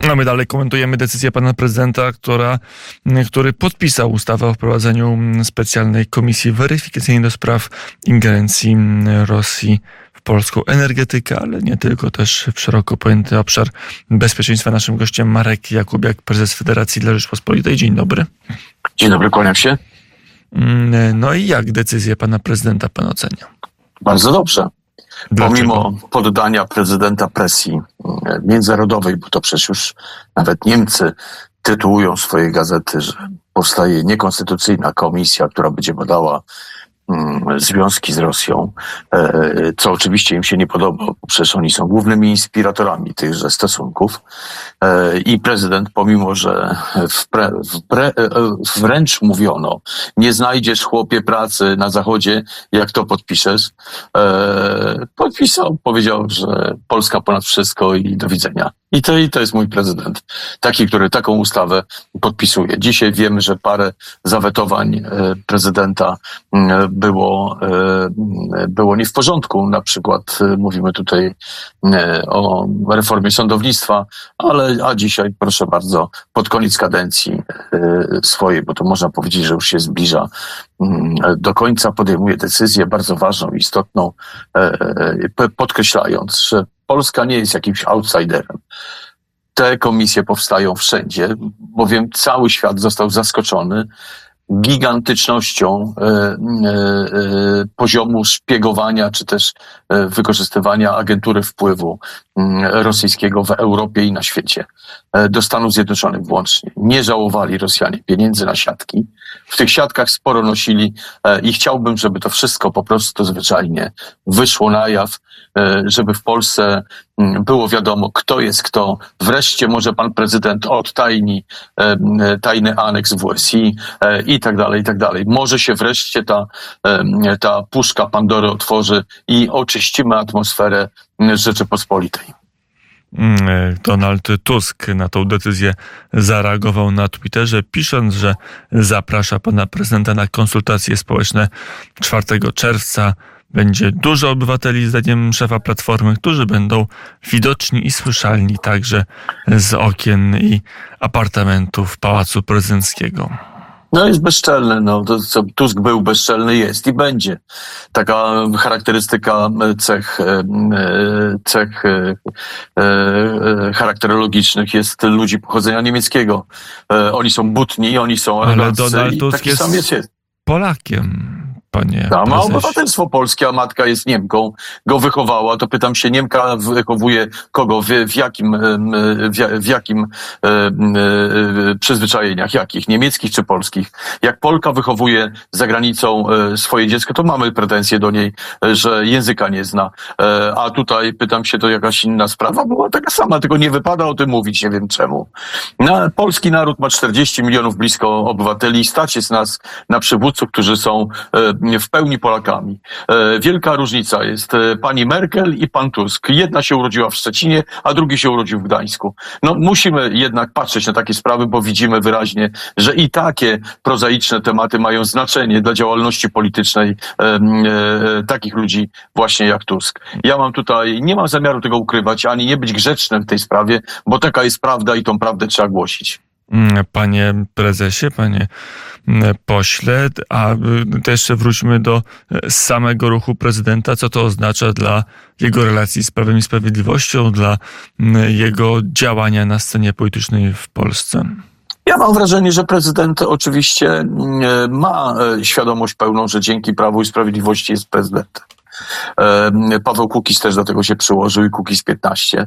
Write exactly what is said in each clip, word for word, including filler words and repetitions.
No my dalej komentujemy decyzję pana prezydenta, która, który podpisał ustawę o wprowadzeniu specjalnej komisji weryfikacyjnej do spraw ingerencji Rosji w polską energetykę, ale nie tylko, też w szeroko pojęty obszar bezpieczeństwa. Naszym gościem Marek Jakubiak, prezes Federacji dla Rzeczpospolitej. Dzień dobry. Dzień dobry, kłaniam się. No i jak decyzję pana prezydenta pan ocenia? Bardzo dobrze. Dlaczego? Pomimo poddania prezydenta presji międzynarodowej, bo to przecież już nawet Niemcy tytułują swoje gazety, że powstaje niekonstytucyjna komisja, która będzie badała mm, związki z Rosją, e, co oczywiście im się nie podoba, bo przecież oni są głównymi inspiratorami tychże stosunków. E, I prezydent, pomimo że wpre, wpre, wręcz mówiono, nie znajdziesz, chłopie, pracy na Zachodzie, jak to podpiszesz, e, podpisał, powiedział, że Polska ponad wszystko i do widzenia. I to, I to jest mój prezydent. Taki, który taką ustawę podpisuje. Dzisiaj wiemy, że parę zawetowań e, prezydenta e, było, e, było nie w porządku. Na przykład e, mówimy tutaj e, o reformie sądownictwa, ale a dzisiaj, proszę bardzo, pod koniec kadencji e, swojej, bo to można powiedzieć, że już się zbliża do końca, podejmuje decyzję bardzo ważną, istotną, e, podkreślając, że Polska nie jest jakimś outsiderem. Te komisje powstają wszędzie, bowiem cały świat został zaskoczony gigantycznością e, e, poziomu szpiegowania, czy też e, wykorzystywania agentury wpływu e, rosyjskiego w Europie i na świecie. E, do Stanów Zjednoczonych włącznie. Nie żałowali Rosjanie pieniędzy na siatki. W tych siatkach sporo nosili e, i chciałbym, żeby to wszystko po prostu zwyczajnie wyszło na jaw, e, żeby w Polsce m, było wiadomo, kto jest kto. Wreszcie może pan prezydent odtajni e, tajny aneks w U S I e, i tak dalej, i tak dalej. Może się wreszcie ta, e, ta puszka Pandory otworzy i oczyścimy atmosferę Rzeczypospolitej. Donald Tusk na tą decyzję zareagował na Twitterze, pisząc, że zaprasza pana prezydenta na konsultacje społeczne czwartego czerwca. Będzie dużo obywateli, zdaniem szefa Platformy, którzy będą widoczni i słyszalni także z okien i apartamentów Pałacu Prezydenckiego. No jest bezczelny, no to co Tusk był bezczelny, jest i będzie. Taka charakterystyka cech, cech charakterologicznych jest ludzi pochodzenia niemieckiego. Oni są butni, oni są ale Donald Tusk taki jest, sam jest, jest Polakiem. Panie Ta, ma prezesie. obywatelstwo polskie, a matka jest Niemką, go wychowała, to pytam się, Niemka wychowuje kogo, w, w jakim, w, w jakim e, e, przyzwyczajeniach, jakich, niemieckich czy polskich? Jak Polka wychowuje za granicą e, swoje dziecko, to mamy pretensje do niej, e, że języka nie zna, e, a tutaj pytam się, to jakaś inna sprawa była taka sama, tylko nie wypada o tym mówić, nie wiem czemu. Na, polski naród ma czterdzieści milionów blisko obywateli, stać jest nas na przywódców, którzy są e, w pełni Polakami. Wielka różnica jest pani Merkel i pan Tusk. Jedna się urodziła w Szczecinie, a drugi się urodził w Gdańsku. No musimy jednak patrzeć na takie sprawy, bo widzimy wyraźnie, że i takie prozaiczne tematy mają znaczenie dla działalności politycznej e, e, takich ludzi właśnie jak Tusk. Ja mam tutaj, nie mam zamiaru tego ukrywać, ani nie być grzecznym w tej sprawie, bo taka jest prawda i tą prawdę trzeba głosić. Panie prezesie, panie pośle, a też wróćmy do samego ruchu prezydenta. Co to oznacza dla jego relacji z Prawem i Sprawiedliwością, dla jego działania na scenie politycznej w Polsce? Ja mam wrażenie, że prezydent oczywiście ma świadomość pełną, że dzięki Prawu i Sprawiedliwości jest prezydentem. Paweł Kukiz też do tego się przyłożył i Kukiz piętnaście.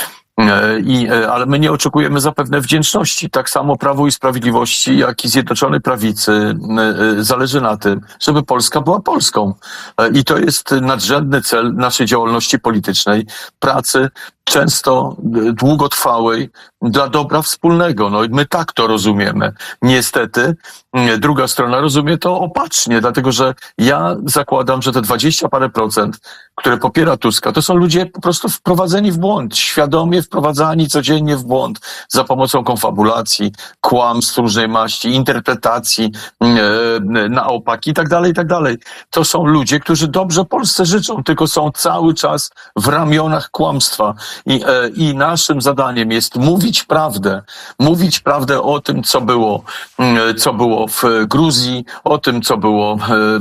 I, ale my nie oczekujemy zapewne wdzięczności. Tak samo Prawu i Sprawiedliwości, jak i Zjednoczonej Prawicy zależy na tym, żeby Polska była Polską. I to jest nadrzędny cel naszej działalności politycznej, pracy często długotrwałej dla dobra wspólnego. No i my tak to rozumiemy. Niestety druga strona rozumie to opacznie, dlatego że ja zakładam, że te dwadzieścia parę procent, które popiera Tuska, to są ludzie po prostu wprowadzeni w błąd, świadomie wprowadzani codziennie w błąd za pomocą konfabulacji, kłamstw różnej maści, interpretacji e, na opak i tak dalej, i tak dalej. To są ludzie, którzy dobrze Polsce życzą, tylko są cały czas w ramionach kłamstwa. I, i naszym zadaniem jest mówić prawdę, mówić prawdę o tym, co było, co było w Gruzji, o tym, co było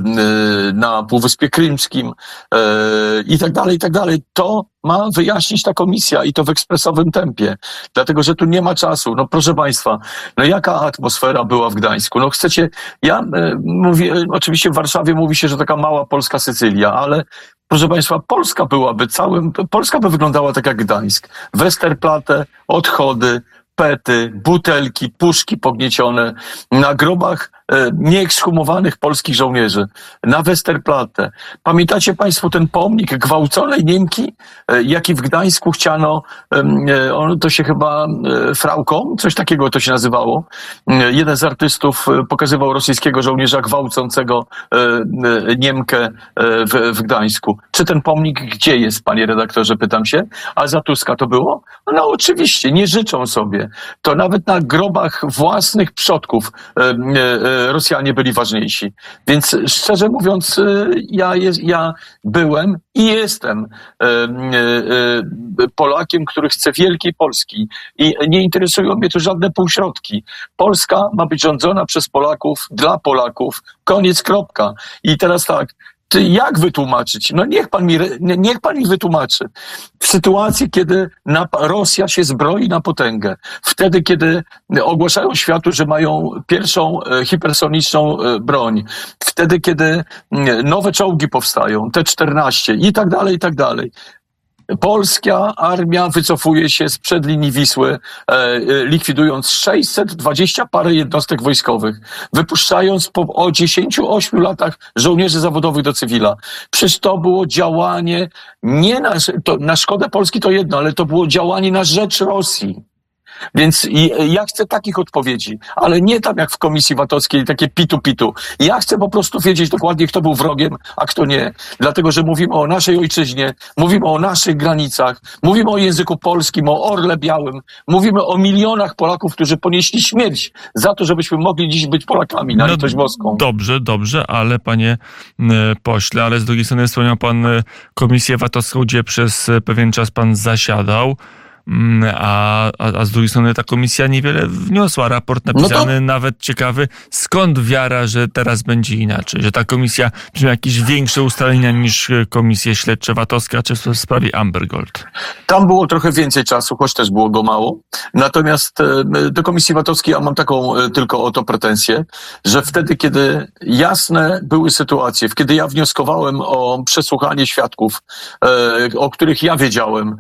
na Półwyspie Krymskim i tak dalej, i tak dalej. To ma wyjaśnić ta komisja i to w ekspresowym tempie, dlatego że tu nie ma czasu. No proszę Państwa, no jaka atmosfera była w Gdańsku? No chcecie, ja e, mówię, oczywiście w Warszawie mówi się, że taka mała polska Sycylia, ale proszę Państwa, Polska byłaby całym, Polska by wyglądała tak jak Gdańsk. Westerplatte, odchody, pety, butelki, puszki pogniecione, na grobach e, nieekshumowanych polskich żołnierzy, na Westerplatte. Pamiętacie Państwo ten pomnik gwałconej Niemki, e, jaki w Gdańsku chciano, e, on to się chyba e, Frauką, coś takiego to się nazywało. E, jeden z artystów e, pokazywał rosyjskiego żołnierza gwałcącego e, e, Niemkę e, w, w Gdańsku. Czy ten pomnik gdzie jest, panie redaktorze, pytam się? A za Tuska to było? No oczywiście, nie życzą sobie. To nawet na grobach własnych przodków e, e, Rosjanie byli ważniejsi. Więc szczerze mówiąc, e, ja, jest, ja byłem i jestem e, e, Polakiem, który chce wielkiej Polski i nie interesują mnie tu żadne półśrodki. Polska ma być rządzona przez Polaków, dla Polaków, koniec, kropka. I teraz tak, jak wytłumaczyć? No niech pan mi, niech pan mi wytłumaczy. W sytuacji, kiedy Rosja się zbroi na potęgę, wtedy, kiedy ogłaszają światu, że mają pierwszą hipersoniczną broń, wtedy, kiedy nowe czołgi powstają, T czternaście i tak dalej, i tak dalej. Polska armia wycofuje się sprzed linii Wisły, e, likwidując sześćset dwadzieścia parę jednostek wojskowych, wypuszczając po o dziesięciu ośmiu latach żołnierzy zawodowych do cywila. Przecież to było działanie nie na, to, na szkodę Polski to jedno, ale to było działanie na rzecz Rosji. Więc ja chcę takich odpowiedzi, ale nie tam jak w Komisji VAT-owskiej, takie pitu-pitu. Ja chcę po prostu wiedzieć dokładnie, kto był wrogiem, a kto nie. Dlatego, że mówimy o naszej ojczyźnie, mówimy o naszych granicach, mówimy o języku polskim, o orle białym, mówimy o milionach Polaków, którzy ponieśli śmierć za to, żebyśmy mogli dziś być Polakami na litość boską. Dobrze, dobrze, ale panie pośle, ale z drugiej strony wspomniał pan Komisję VAT-owską, gdzie przez pewien czas pan zasiadał. A, a, a z drugiej strony ta komisja niewiele wniosła. Raport napisany, no to... nawet ciekawy, skąd wiara, że teraz będzie inaczej, że ta komisja przyjmie jakieś większe ustalenia niż komisje śledcze VAT-owskie, czy w sprawie Amber Gold. Tam było trochę więcej czasu, choć też było go mało. Natomiast do Komisji VAT-owskiej ja mam taką tylko o to pretensję, że wtedy, kiedy jasne były sytuacje, kiedy ja wnioskowałem o przesłuchanie świadków, o których ja wiedziałem,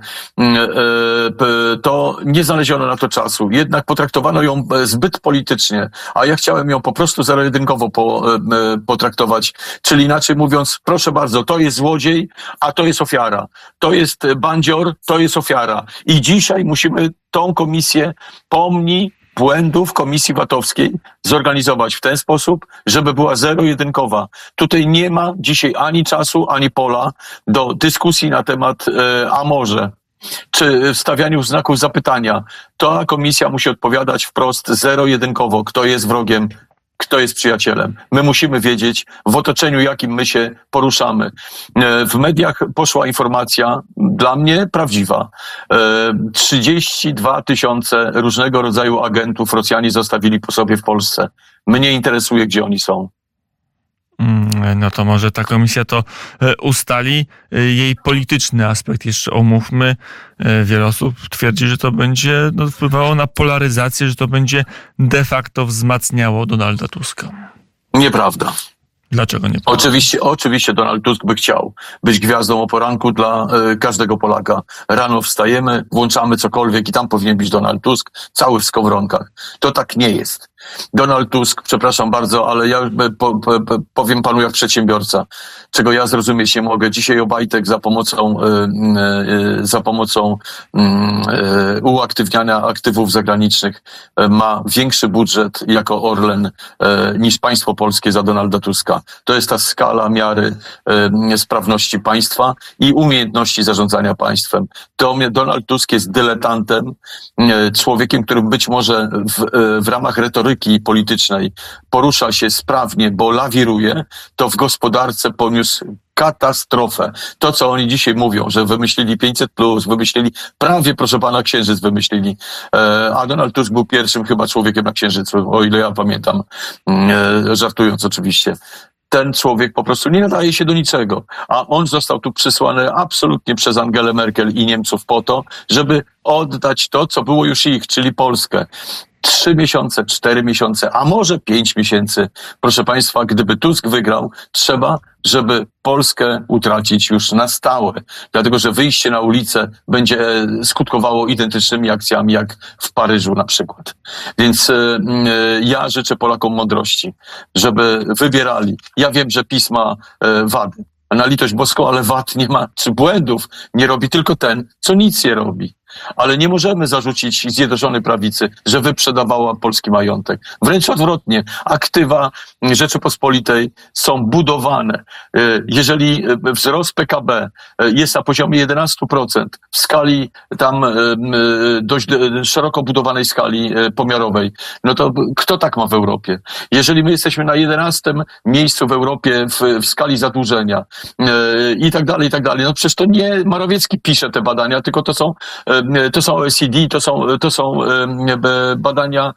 to nie znaleziono na to czasu. Jednak potraktowano ją zbyt politycznie, a ja chciałem ją po prostu zero-jedynkowo po, potraktować. Czyli inaczej mówiąc, proszę bardzo, to jest złodziej, a to jest ofiara. To jest bandzior, to jest ofiara. I dzisiaj musimy tą komisję pomni błędów Komisji VAT-owskiej zorganizować w ten sposób, żeby była zero-jedynkowa. Tutaj nie ma dzisiaj ani czasu, ani pola do dyskusji na temat e, a może, czy stawianiu znaków zapytania. Ta komisja musi odpowiadać wprost zero-jedynkowo, kto jest wrogiem, kto jest przyjacielem. My musimy wiedzieć, w otoczeniu jakim my się poruszamy. W mediach poszła informacja, dla mnie prawdziwa. trzydzieści dwa tysiące różnego rodzaju agentów Rosjanie zostawili po sobie w Polsce. Mnie interesuje, gdzie oni są. No to może ta komisja to ustali. Jej polityczny aspekt jeszcze omówmy. Wiele osób twierdzi, że to będzie no, wpływało na polaryzację, że to będzie de facto wzmacniało Donalda Tuska. Nieprawda. Dlaczego nie? Oczywiście, oczywiście Donald Tusk by chciał być gwiazdą o poranku dla y, każdego Polaka. Rano wstajemy, włączamy cokolwiek i tam powinien być Donald Tusk, cały w skowronkach. To tak nie jest. Donald Tusk, przepraszam bardzo, ale ja po, po, powiem panu jak przedsiębiorca, czego ja zrozumieć nie mogę. Dzisiaj Obajtek za pomocą, y, y, za pomocą y, y, uaktywniania aktywów zagranicznych y, ma większy budżet jako Orlen y, niż państwo polskie za Donalda Tuska. To jest ta skala miary y, sprawności państwa i umiejętności zarządzania państwem. To Donald Tusk jest dyletantem, y, człowiekiem, którym być może w, y, w ramach retoryki retoryki politycznej porusza się sprawnie, bo lawiruje, to w gospodarce poniósł katastrofę. To, co oni dzisiaj mówią, że wymyślili pięćset plus, wymyślili, prawie, proszę pana, Księżyc wymyślili. A Donald Tusk był pierwszym chyba człowiekiem na Księżycu, o ile ja pamiętam, żartując oczywiście. Ten człowiek po prostu nie nadaje się do niczego. A on został tu przysłany absolutnie przez Angelę Merkel i Niemców po to, żeby oddać to, co było już ich, czyli Polskę. Trzy miesiące, cztery miesiące, a może pięć miesięcy. Proszę państwa, gdyby Tusk wygrał, trzeba, żeby Polskę utracić już na stałe. Dlatego, że wyjście na ulicę będzie skutkowało identycznymi akcjami jak w Paryżu na przykład. Więc y, y, ja życzę Polakom mądrości, żeby wybierali. Ja wiem, że PiS ma y, wady. Na litość boską, ale wad nie ma, czy błędów nie robi tylko ten, co nic nie robi. Ale nie możemy zarzucić Zjednoczonej Prawicy, że wyprzedawała polski majątek. Wręcz odwrotnie, aktywa Rzeczypospolitej są budowane. Jeżeli wzrost P K B jest na poziomie jedenaście procent w skali tam dość szeroko budowanej skali pomiarowej, no to kto tak ma w Europie? Jeżeli my jesteśmy na jedenastym miejscu w Europie w, w skali zadłużenia i tak dalej, i tak dalej, no przecież to nie Morawiecki pisze te badania, tylko to są To są O E C D, to są, to są badania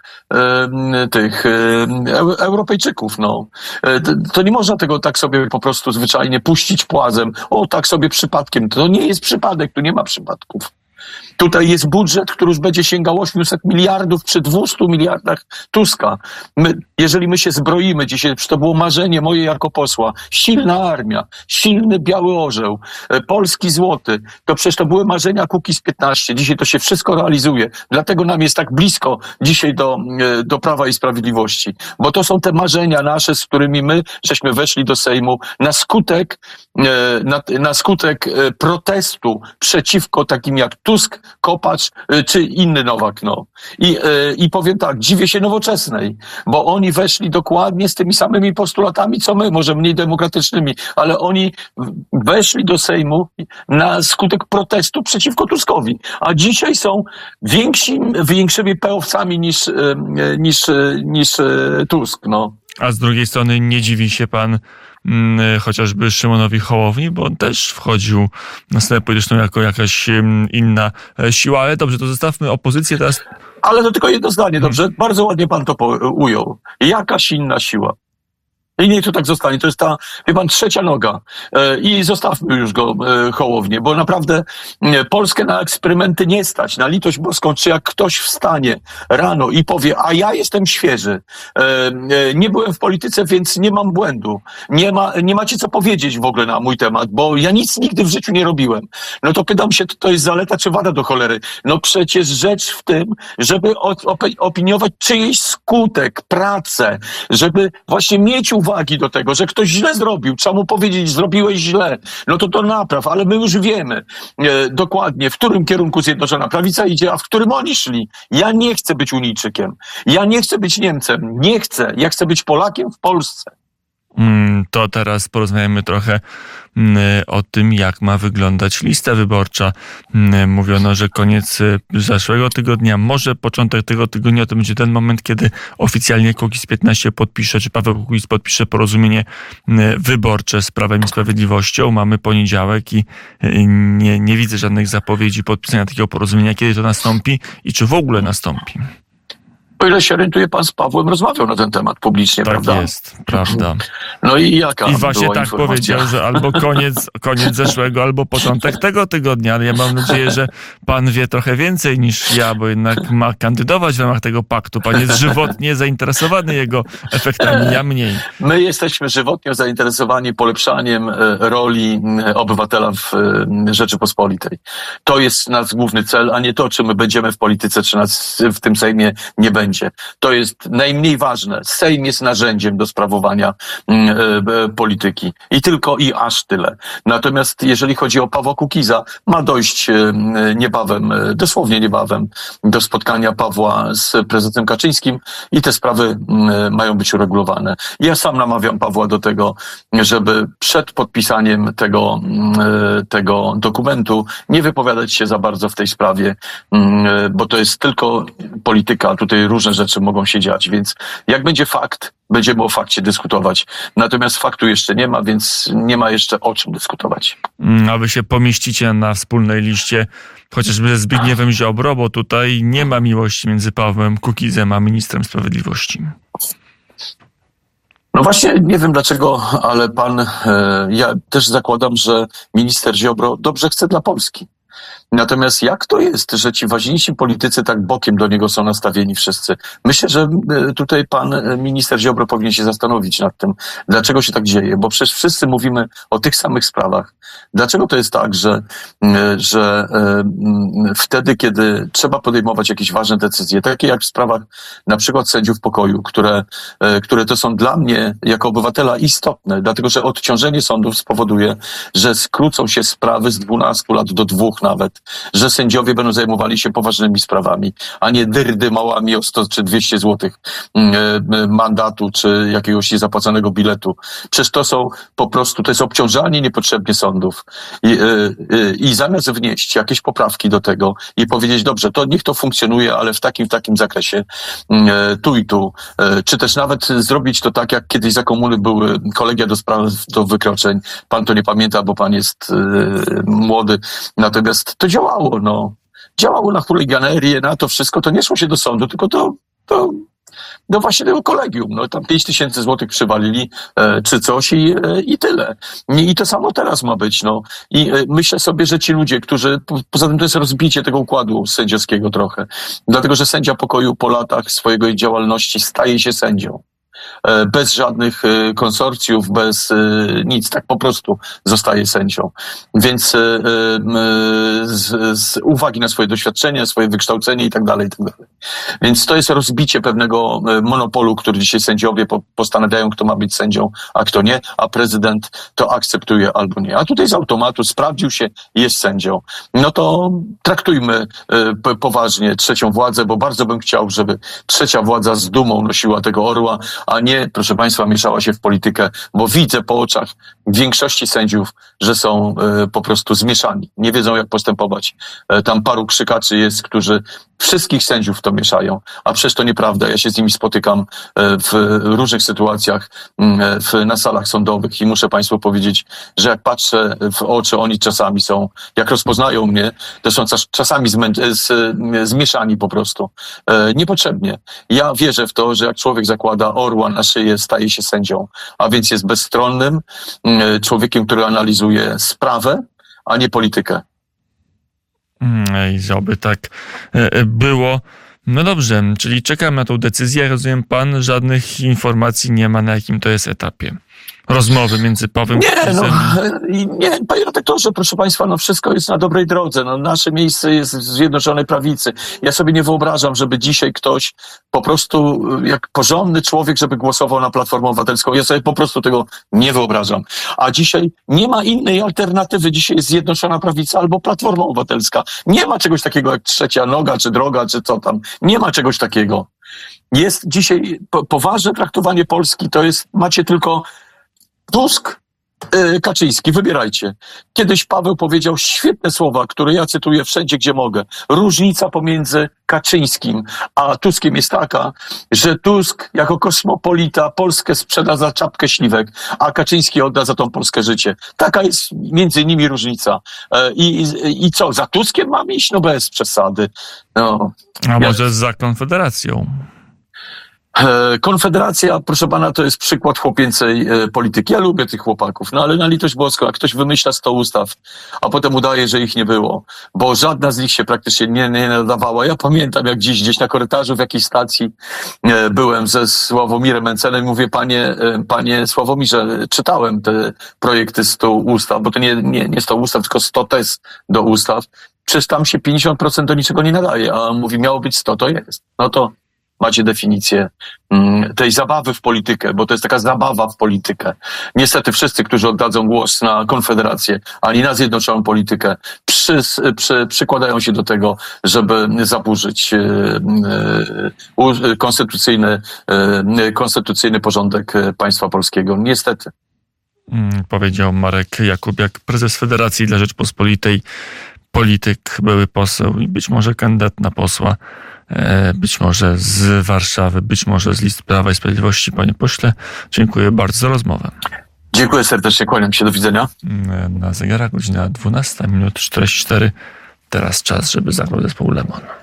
tych Europejczyków. No. To nie można tego tak sobie po prostu zwyczajnie puścić płazem. O, tak sobie przypadkiem. To nie jest przypadek, tu nie ma przypadków. Tutaj jest budżet, który już będzie sięgał osiemset miliardów przy dwustu miliardach Tuska. My, jeżeli my się zbroimy dzisiaj, to było marzenie moje jako posła, silna armia, silny biały orzeł, polski złoty, to przecież to były marzenia Kukiz piętnaście. Dzisiaj to się wszystko realizuje. Dlatego nam jest tak blisko dzisiaj do, do Prawa i Sprawiedliwości. Bo to są te marzenia nasze, z którymi my żeśmy weszli do Sejmu na skutek, na, na skutek protestu przeciwko takim jak Tusk, Kopacz czy inny Nowak. No. I, I powiem tak, dziwię się Nowoczesnej, bo oni weszli dokładnie z tymi samymi postulatami, co my, może mniej demokratycznymi, ale oni weszli do Sejmu na skutek protestu przeciwko Tuskowi, a dzisiaj są więksi, większymi peowcami niż, niż, niż Tusk. No. A z drugiej strony nie dziwi się pan hmm, chociażby Szymonowi Hołowni, bo on też wchodził na scenę polityczną jako jakaś hmm, inna siła. Ale dobrze, to zostawmy opozycję teraz. Ale to tylko jedno zdanie, dobrze? Bardzo ładnie pan to ujął. Jakaś inna siła. I niech to tak zostanie. To jest ta, wie pan, trzecia noga. I zostawmy już go, Hołownię, bo naprawdę Polskę na eksperymenty nie stać. Na litość boską, czy jak ktoś wstanie rano i powie, a ja jestem świeży, nie byłem w polityce, więc nie mam błędu. Nie ma, nie macie co powiedzieć w ogóle na mój temat, bo ja nic nigdy w życiu nie robiłem. No to pytam się, to jest zaleta czy wada do cholery? No przecież rzecz w tym, żeby opiniować czyjś skutek, pracę, żeby właśnie mieć uwagę uwagi do tego, że ktoś źle zrobił, trzeba mu powiedzieć, zrobiłeś źle, no to to napraw, ale my już wiemy e, dokładnie, w którym kierunku Zjednoczona Prawica idzie, a w którym oni szli. Ja nie chcę być Unijczykiem, ja nie chcę być Niemcem, nie chcę, ja chcę być Polakiem w Polsce. To teraz porozmawiamy trochę o tym, jak ma wyglądać lista wyborcza. Mówiono, że koniec zeszłego tygodnia, może początek tego tygodnia to będzie ten moment, kiedy oficjalnie Kukiz piętnaście podpisze, czy Paweł Kukiz podpisze porozumienie wyborcze z Prawem i Sprawiedliwością. Mamy poniedziałek i nie, nie widzę żadnych zapowiedzi podpisania takiego porozumienia. Kiedy to nastąpi i czy w ogóle nastąpi? O ile się orientuje, pan z Pawłem rozmawiał na ten temat publicznie, tak prawda? Tak jest, prawda. No i jaka I właśnie była tak informacja? powiedział, że albo koniec, koniec zeszłego, albo początek tego tygodnia, ale ja mam nadzieję, że pan wie trochę więcej niż ja, bo jednak ma kandydować w ramach tego paktu. Pan jest żywotnie zainteresowany jego efektami, ja mniej. My jesteśmy żywotnie zainteresowani polepszaniem roli obywatela w Rzeczypospolitej. To jest nasz główny cel, a nie to, czy my będziemy w polityce, czy nas w tym Sejmie nie będzie. To jest najmniej ważne. Sejm jest narzędziem do sprawowania mm, e, polityki. I tylko i aż tyle. Natomiast jeżeli chodzi o Pawła Kukiza, ma dojść e, niebawem, e, dosłownie niebawem, do spotkania Pawła z prezydentem Kaczyńskim i te sprawy e, mają być uregulowane. Ja sam namawiam Pawła do tego, żeby przed podpisaniem tego, e, tego dokumentu nie wypowiadać się za bardzo w tej sprawie, e, bo to jest tylko polityka. Tutaj różne różne rzeczy mogą się dziać, więc jak będzie fakt, będziemy o fakcie dyskutować. Natomiast faktu jeszcze nie ma, więc nie ma jeszcze o czym dyskutować. A wy się pomieścicie na wspólnej liście chociażby ze Zbigniewem Ziobro, bo tutaj nie ma miłości między Pawłem Kukizem a ministrem sprawiedliwości. No właśnie, nie wiem dlaczego, ale pan, e, ja też zakładam, że minister Ziobro dobrze chce dla Polski. Natomiast jak to jest, że ci ważniejsi politycy tak bokiem do niego są nastawieni wszyscy? Myślę, że tutaj pan minister Ziobro powinien się zastanowić nad tym, dlaczego się tak dzieje, bo przecież wszyscy mówimy o tych samych sprawach. Dlaczego to jest tak, że, że wtedy, kiedy trzeba podejmować jakieś ważne decyzje, takie jak w sprawach na przykład sędziów pokoju, które, które to są dla mnie jako obywatela istotne, dlatego że odciążenie sądów spowoduje, że skrócą się sprawy z dwunastu lat do dwóch nawet, że sędziowie będą zajmowali się poważnymi sprawami, a nie dyrdy małami o sto czy dwieście złotych mandatu, czy jakiegoś niezapłaconego biletu. Przecież to są po prostu, to jest obciążanie niepotrzebnie sądów. I, i, i zamiast wnieść jakieś poprawki do tego i powiedzieć, dobrze, to niech to funkcjonuje, ale w takim, w takim zakresie, tu i tu, czy też nawet zrobić to tak, jak kiedyś za komuny były kolegia do spraw do wykroczeń. Pan to nie pamięta, bo pan jest młody. Natomiast to działało, no. Działało na chuliganerię, na to wszystko. To nie szło się do sądu, tylko to, to do właśnie tego kolegium. No tam pięć tysięcy złotych przywalili, e, czy coś i, e, i tyle. I, I to samo teraz ma być, no. I e, myślę sobie, że ci ludzie, którzy, po, poza tym to jest rozbicie tego układu sędziowskiego trochę. Dlatego, że sędzia pokoju po latach swojej działalności staje się sędzią. Bez żadnych konsorcjów, bez nic, tak po prostu zostaje sędzią. Więc z, z uwagi na swoje doświadczenie, swoje wykształcenie i tak dalej, i tak dalej. Więc to jest rozbicie pewnego monopolu, który dzisiaj sędziowie postanawiają, kto ma być sędzią, a kto nie, a prezydent to akceptuje albo nie. A tutaj z automatu sprawdził się, jest sędzią. No to traktujmy poważnie trzecią władzę, bo bardzo bym chciał, żeby trzecia władza z dumą nosiła tego orła, a nie, proszę państwa, mieszała się w politykę, bo widzę po oczach większości sędziów, że są e, po prostu zmieszani. Nie wiedzą, jak postępować. E, tam paru krzykaczy jest, którzy wszystkich sędziów w to mieszają, a przecież to nieprawda. Ja się z nimi spotykam e, w różnych sytuacjach e, w, na salach sądowych i muszę państwu powiedzieć, że jak patrzę w oczy, oni czasami są, jak rozpoznają mnie, to są czasami zmę- z, zmieszani po prostu. E, niepotrzebnie. Ja wierzę w to, że jak człowiek zakłada orła na szyję, staje się sędzią, a więc jest bezstronnym człowiekiem, który analizuje sprawę, a nie politykę. I oby tak było. No dobrze, czyli czekam na tą decyzję. Rozumiem, pan żadnych informacji nie ma, na jakim to jest etapie rozmowy między Pawłem Nie, Kukizem. no, nie, panie redaktorze, proszę państwa, no wszystko jest na dobrej drodze. No, nasze miejsce jest w Zjednoczonej Prawicy. Ja sobie nie wyobrażam, żeby dzisiaj ktoś po prostu, jak porządny człowiek, żeby głosował na Platformę Obywatelską. Ja sobie po prostu tego nie wyobrażam. A dzisiaj nie ma innej alternatywy. Dzisiaj jest Zjednoczona Prawica albo Platforma Obywatelska. Nie ma czegoś takiego jak trzecia noga, czy droga, czy co tam. Nie ma czegoś takiego. Jest dzisiaj po, poważne traktowanie Polski, to jest, macie tylko Tusk, yy, Kaczyński, wybierajcie. Kiedyś Paweł powiedział świetne słowa, które ja cytuję wszędzie, gdzie mogę. Różnica pomiędzy Kaczyńskim a Tuskiem jest taka, że Tusk jako kosmopolita Polskę sprzeda za czapkę śliwek, a Kaczyński odda za tą Polskę życie. Taka jest między nimi różnica. Yy, i, i, I co, za Tuskiem mam iść? No bez przesady. No. A może ja... za Konfederacją? Konfederacja, proszę pana, to jest przykład chłopięcej polityki. Ja lubię tych chłopaków, no ale na litość boską, jak ktoś wymyśla sto ustaw, a potem udaje, że ich nie było, bo żadna z nich się praktycznie nie, nie nadawała. Ja pamiętam, jak dziś gdzieś na korytarzu w jakiejś stacji byłem ze Sławomirem Mencelem i mówię, panie, panie Sławomirze, czytałem te projekty sto ustaw, bo to nie, nie, nie sto ustaw, tylko sto tez do ustaw. Przecież tam się pięćdziesiąt procent do niczego nie nadaje, a on mówi, miało być sto, to jest. No to macie definicję tej zabawy w politykę, bo to jest taka zabawa w politykę. Niestety wszyscy, którzy oddadzą głos na Konfederację, ani na Zjednoczoną Politykę, przy, przy, przykładają się do tego, żeby zaburzyć e, e, konstytucyjny, e, konstytucyjny porządek państwa polskiego. Niestety. Powiedział Marek Jakubiak, prezes Federacji dla Rzeczpospolitej, polityk, były poseł i być może kandydat na posła być może z Warszawy, być może z list Prawa i Sprawiedliwości. Panie pośle, dziękuję bardzo za rozmowę. Dziękuję serdecznie, kłaniam się, do widzenia. Na zegarach godzina dwunasta minut czterdzieści cztery. Teraz czas, żeby zagrał zespół Lemon.